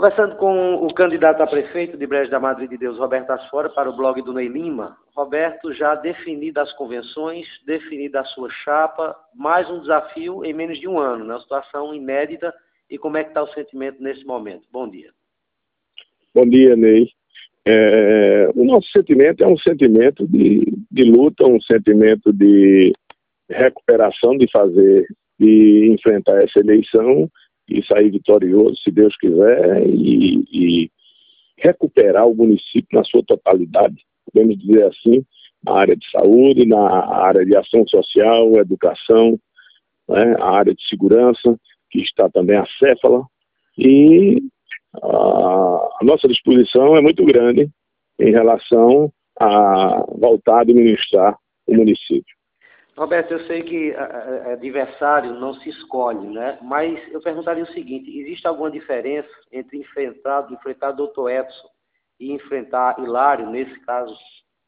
Conversando com o candidato a prefeito de Brejo da Madre de Deus, Roberto Asfora, para o blog do Ney Lima. Roberto, já definido as convenções, definida a sua chapa, mais um desafio em menos de um ano, né? Uma situação inédita. E como é que está o sentimento nesse momento? Bom dia. Bom dia, Ney. O nosso sentimento é um sentimento de luta, um sentimento de recuperação, de enfrentar essa eleição e sair vitorioso, se Deus quiser, e recuperar o município na sua totalidade, podemos dizer assim, na área de saúde, na área de ação social, educação, né, a área de segurança, que está também acéfala, e a nossa disposição é muito grande em relação a voltar a administrar o município. Roberto, eu sei que adversário não se escolhe, né? Mas eu perguntaria o seguinte: existe alguma diferença entre enfrentar o Dr. Edson e enfrentar Hilário nesse caso?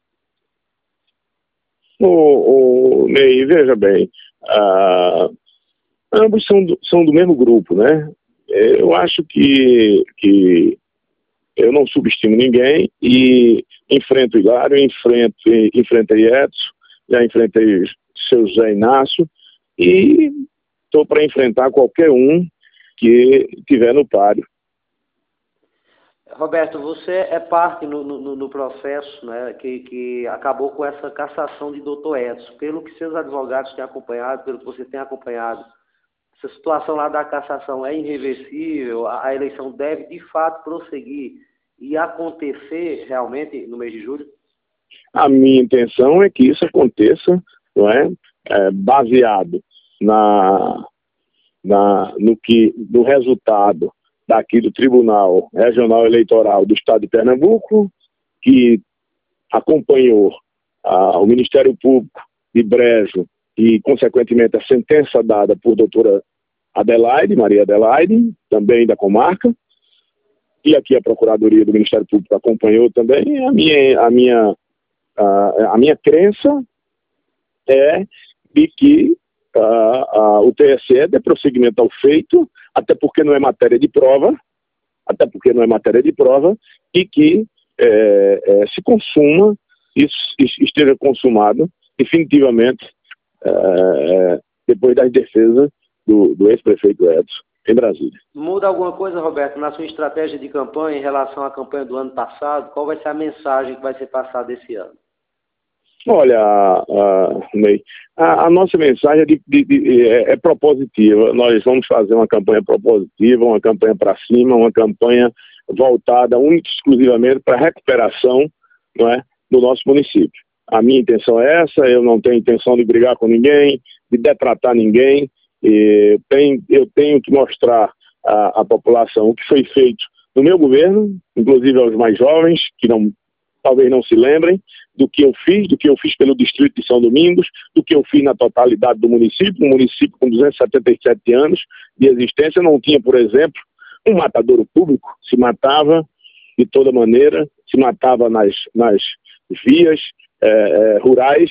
Ney, veja bem, ambos são do mesmo grupo, né? Eu acho que eu não subestimo ninguém e enfrento Hilário, enfrentei Edson, já enfrentei seu José Inácio e estou para enfrentar qualquer um que tiver no páreo. Roberto, você é parte no processo, né, que acabou com essa cassação de Dr. Edson. Pelo que seus advogados têm acompanhado, pelo que você tem acompanhado, essa situação lá da cassação é irreversível, a eleição deve de fato prosseguir e acontecer realmente no mês de julho? A minha intenção é que isso aconteça, não é? Baseado no resultado daqui do Tribunal Regional Eleitoral do Estado de Pernambuco, que acompanhou o Ministério Público de Brejo e, consequentemente, a sentença dada por doutora Maria Adelaide, também da comarca, e aqui a Procuradoria do Ministério Público acompanhou também. A minha crença é de que o TSE dê prosseguimento ao feito, até porque não é matéria de prova, e que se consuma, isso esteja consumado definitivamente depois das defesas do ex-prefeito Edson em Brasília. Muda alguma coisa, Roberto, na sua estratégia de campanha em relação à campanha do ano passado? Qual vai ser a mensagem que vai ser passada esse ano? Olha, Ney, a nossa mensagem é propositiva. Nós vamos fazer uma campanha propositiva, uma campanha para cima, uma campanha voltada única e exclusivamente para a recuperação, não é, do nosso município. A minha intenção é essa, eu não tenho intenção de brigar com ninguém, de detratar ninguém. Eu tenho que mostrar à população o que foi feito no meu governo, inclusive aos mais jovens, que talvez não se lembrem do que eu fiz pelo distrito de São Domingos, do que eu fiz na totalidade do município. Um município com 277 anos de existência não tinha, por exemplo, um matadouro público, se matava de toda maneira, se matava nas vias rurais,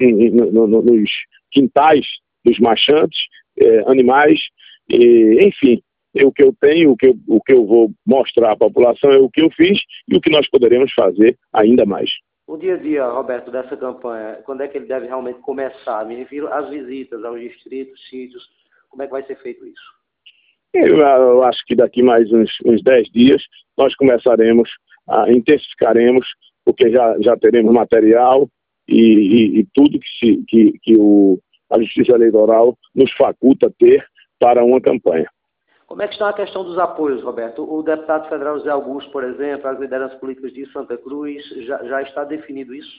nos quintais dos marchantes, animais, enfim. O que eu tenho, o que eu vou mostrar à população é o que eu fiz e o que nós poderemos fazer ainda mais. O dia a dia, Roberto, dessa campanha, quando é que ele deve realmente começar? Me refiro às visitas aos distritos, sítios, como é que vai ser feito isso? Eu acho que daqui mais uns 10 dias nós intensificaremos, porque já teremos material e tudo que a Justiça Eleitoral nos faculta ter para uma campanha. Como é que está a questão dos apoios, Roberto? O deputado federal José Augusto, por exemplo, as lideranças políticas de Santa Cruz, já está definido isso?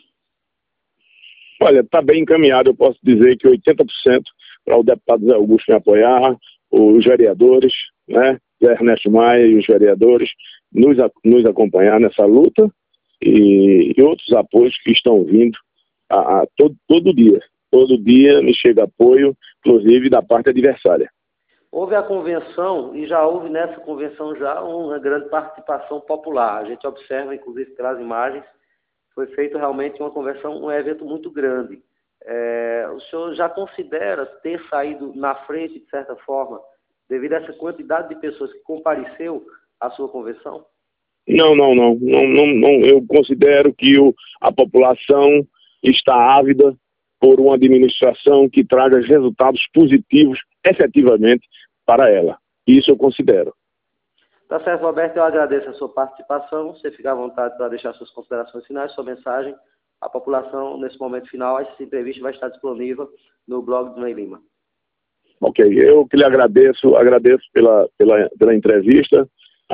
Olha, está bem encaminhado. Eu posso dizer que 80% para o deputado José Augusto me apoiar, os vereadores, né, Zé Ernesto Maia e os vereadores nos acompanhar nessa luta e outros apoios que estão vindo todo dia. Todo dia me chega apoio, inclusive da parte adversária. Houve a convenção e já houve nessa convenção já uma grande participação popular. A gente observa, inclusive pelas imagens, foi feito realmente uma convenção, um evento muito grande. O senhor já considera ter saído na frente, de certa forma, devido a essa quantidade de pessoas que compareceu, a sua conversão? Não. Eu considero que a população está ávida por uma administração que traga resultados positivos, efetivamente, para ela. Isso eu considero. Tá certo, Roberto. Eu agradeço a sua participação. Você fica à vontade para deixar suas considerações finais, sua mensagem. A população, nesse momento final, essa entrevista vai estar disponível no blog do Ney Lima. Ok, eu que lhe agradeço pela entrevista.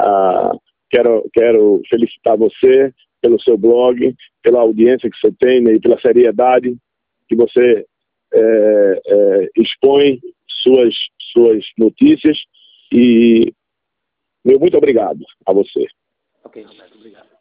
Quero felicitar você pelo seu blog, pela audiência que você tem, né, e pela seriedade que você expõe suas notícias. E meu muito obrigado a você. Ok, Roberto, obrigado.